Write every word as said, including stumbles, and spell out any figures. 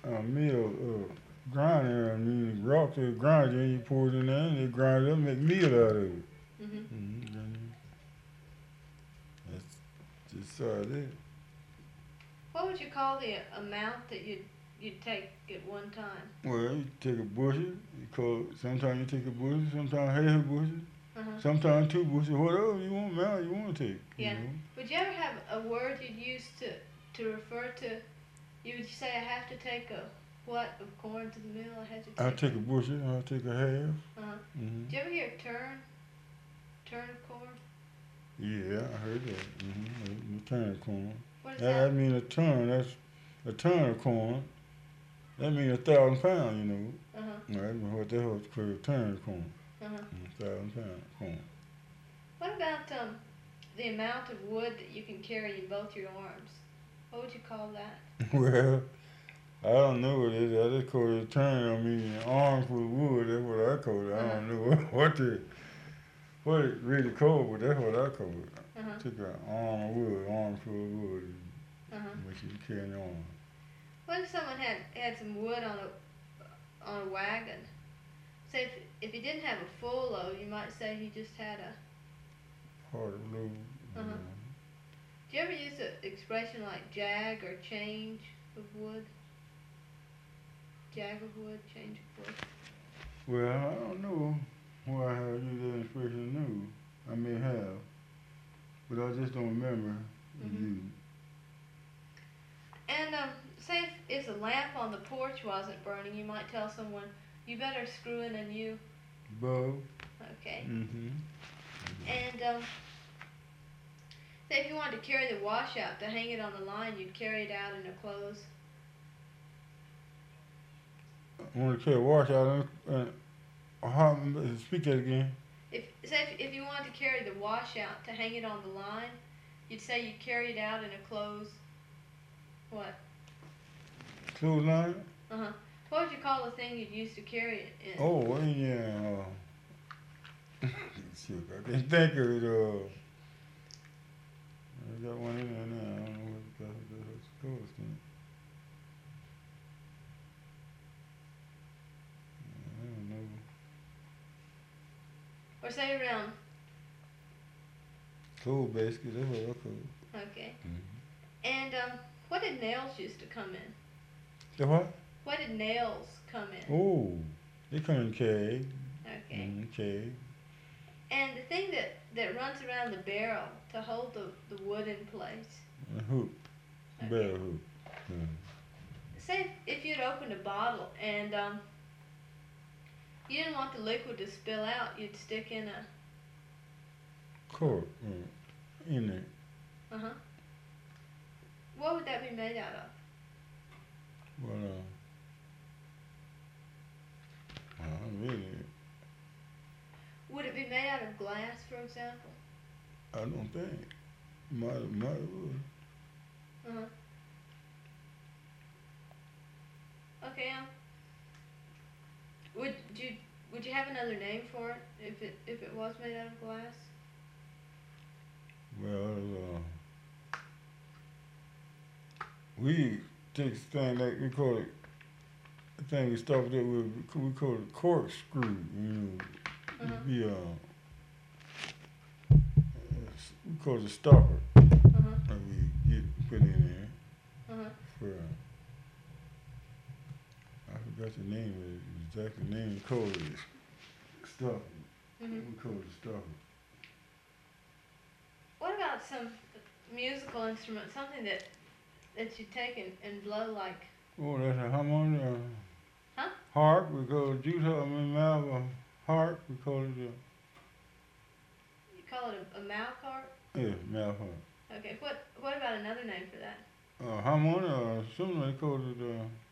a meal uh, grinding. I mean, rocks they grind it, and you pour it in there, and they grind it up, and make meal out of it. Mhm. Mm-hmm. That's just how it is. What would you call the amount that you'd you'd take at one time? Well, you take a bushel. You call it, sometimes you take a bushel, sometimes half a bushel, Uh huh. sometimes two bushels, whatever you want amount you want to take. You Yeah. know. Would you ever have a word you'd use to to refer to? You would say, "I have to take a what of corn to the mill? I have to I'll take take a bushel. I'll take a half. a." Uh huh. Mm-hmm. Do you ever hear turn turn of corn? Yeah, I heard that. Mm-hmm. A ton of corn. What is That, that? that mean a ton. That's a ton of corn. That mean a thousand pounds. You know. Uh huh. Right? What the hell is called a ton of corn? Uh huh. Mm, thousand pounds corn. What about um the amount of wood that you can carry in both your arms? What would you call that? Well, I don't know what it is. I just call it a ton. I mean, an armful of wood. That's what I call it. Uh I huh. don't know what the what it really called, but that's what I call it. Uh huh. Took an arm of wood, armful of wood, Uh huh. and what you carry on. What if someone had had some wood on a on a wagon? Say if if he didn't have a full load, you might say he just had a. Hard to lose. Uh huh. Do you ever use an expression like jag or change of wood? Jag of wood, change of wood. Well, I don't know why I have used that expression new. I may have, but I just don't remember Mhm. you. And um, say if, if the lamp on the porch wasn't burning, you might tell someone, "You better screw in a new." Bo. Okay. Mm-hmm. And um, say if you wanted to carry the washout to hang it on the line, you'd carry it out in a clothes. I want to carry wash out and uh, how, speak that again. If say if, if you wanted to carry the washout to hang it on the line, you'd say you carry it out in a clothes. What? Clothesline? Uh huh. What would you call the thing you'd use to carry it in? Oh, well, yeah. Uh, shoot, I can't think of it. Uh, I got one in there now. I don't know what it's called. It's close to it. I don't know. Or say around. Clothes basket. That's what I call it. Okay. Mm-hmm. And um, what did nails used to come in? The what? What did nails come in? Oh, they come in keg. Okay. Mm, keg. And the thing that, that runs around the barrel to hold the, the wood in place. A hoop. Okay. Barrel hoop. Mm. Say if, if you'd opened a bottle and um, you didn't want the liquid to spill out, you'd stick in a. Cork. Mm. In there. Uh huh. What would that be made out of? Well, uh, I really, Would it be made out of glass, for example? I don't think. Might, might would. Uh huh. Okay. Um, would you would you have another name for it if it if it was made out of glass? Well, uh, we take thing like we call it. The thing we started it with, we call it corkscrew. You know, Uh huh. it'd be uh, we call it a stopper Uh huh. that we get put in there Uh huh. for. Uh, I forgot the name of it. Exactly the name we call it stopper. Mhm. We call it stopper. What about some musical instrument, something that that you take and, and blow like? Oh, that's a harmonica. Uh, Huh? harp. We call it jute harp. I mean, mouth, uh, harp. We call it uh, You call it a, a mouth harp? yeah, mouth harp. Okay. What what about another name for that? Uh, harmonica. Or something they call it. Uh,